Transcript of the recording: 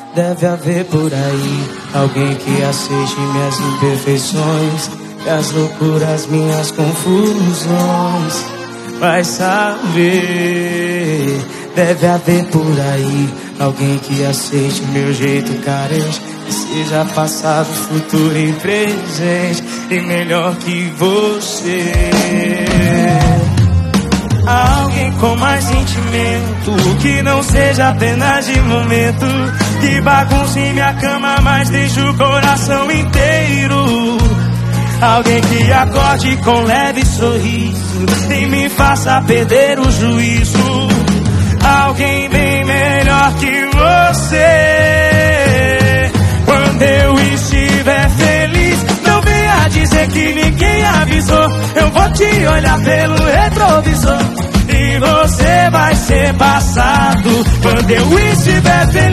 Deve haver por aí alguém que aceite minhas imperfeições e as loucuras, minhas confusões. Vai saber, deve haver por aí alguém que aceite meu jeito carente, que seja passado, futuro e presente, e melhor que você. Alguém com mais sentimento, que não seja apenas de momento, que bagunce minha cama, mas deixe o coração inteiro. Alguém que acorde com leve sorriso e me faça perder o juízo. Alguém bem melhor que você. Quando eu estiver feliz, não venha dizer que ninguém avisou. Eu vou te olhar pelo retrovisor e você vai ser passado. Quando eu estiver feliz,